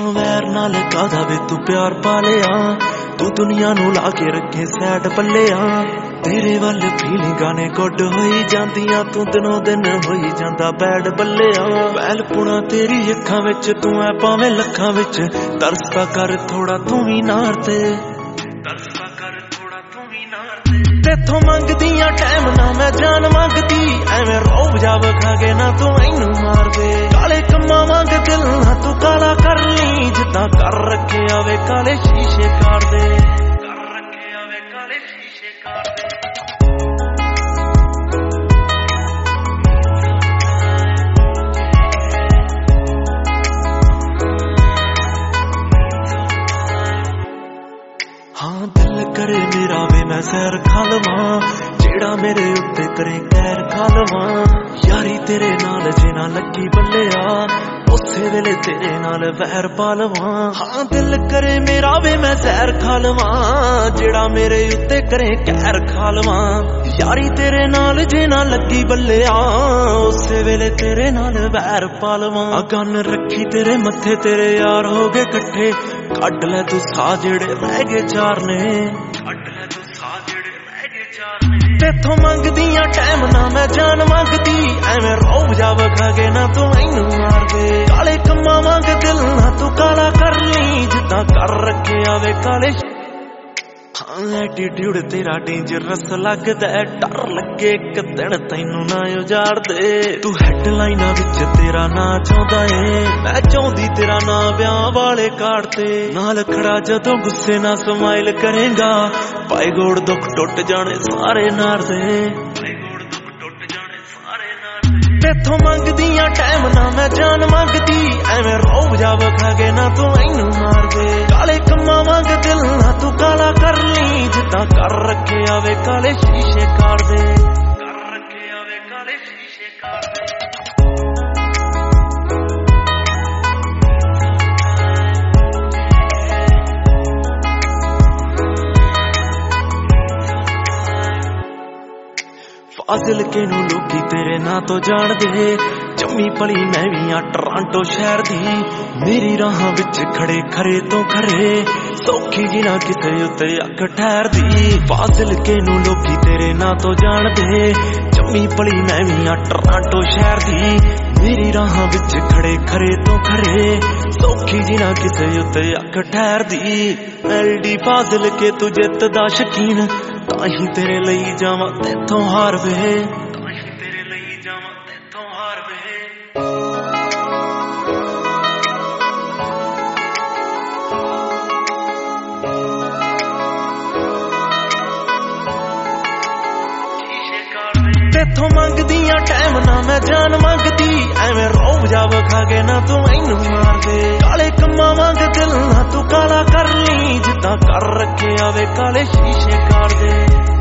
वैर नाल कादा वे तू प्यार पा लिया, तू दुनिया नू ला के रखे सैड पल्लिया। तेरे वल फीलिंगां ने गुड होई जांदियां, तू दिनों दिन होई जांदा बैड बल्लिया। वैल पुणा तेरी अखां विच तू ऐ भावें लखां विच, तरसदा कर थोड़ा तू भी नार ते, तरसदा कर थोड़ा तू भी नार ते। तेथों मंगदियां टाइम ना मैं जान मंगदी, एवें रौब जा विखा के ना तू मैनू मार दे। काले कम्मां वांग दिल ना तू काला कर ली, जिद्दां कर रखे आवे काले शीशे कार दे, कर रखे आवे काले शीशे कार दे। हाँ दिल करे मेरा वे मैं सैर खा लवां, जेड़ा मेरे उत्ते करे कैर खा लवां। यारी तेरे नाल जे ना लगी बल्लिया, उसे वेले तेरे नाल वैर पा लवां। हाँ दिल करे मेरा वे मैं सैर खा लवां, जेड़ा मेरे उत्ते करे कैर खा लवां। यारी तेरे नाल जे ना लगी बल्लिया, उसे वेले तेरे नाल वैर पा लवां। गन रखी तेरे मत्थे तेरे यार हो गए कट्ठे, कड्ड लै तू सा जेड़े रह गए चार ने, कड्ड लै तू सा जेड़े रह गए चार ने। तेथों मंगदियां टाइम ना मैं जान मंगदी, एवें रौब जा विखा के ना तू मैनू मार दे। काले कम्मां वांग दिल ना तू काला कर ली, जिद्दां कर रखे आवे काले। हाँ एटीट्यूड तेरा डेंजरस लगदा, डर लगे एक दिन तैनू ना उजाड़ दे। तू हैडलाइनां विच तेरा ना चाहुंदा ए, मैं चाहुंदी तेरा ना ब्याह वाले कार्ड ते। नाल खड़ा जदों गुस्से ना स्माइल करेगा, पाए गोड़ दुख टुट जाने सारे नार दे, पाए गोड़ दुख टुट जाने सारे नार दे। तेथों मंगदियां टाइम ना मैं जान मंगदी, एवें रौब जा विखा के ना तू मैनू मार दे। काले कम्मां वांग दिल ना तू काला कर ली, जिद्दां कर रखे आवे काले शीशे कार दे, कर रखे आवे काले शीशे कार दे। फाजिल के नू लोकी तेरे ना तो जान दे, जम्मी पली मैं भी आ टोरंटो शहर दी। मेरी राहां विच खड़े खरे तो खरे, सौखी जी ना किते उत्ते अख ठहर दी। फाजिल के नू लोकी तेरे ना तो जान दे, जम्मी पली मैं भी आ टोरंटो शहर दी। मेरी राहां विच खड़े खरे तो खरे, सौखी जी ना किते उत्ते अख ठहर दी। एलडी फाजिल के तू जित दा शकीन, ताही तेरे लई जावां तेथों हार वे, ताही तेरे लई जावां तेथों हार वे। तेथों मंगदियां टाइम ना मैं जान मंगदी, एवें रौब जा विखा के ना तू मैनू मार दे। काले कम्मां वांग दिल ना तू काला कर ली, जिद्दां कर रखे आवे काले शीशे कार दे।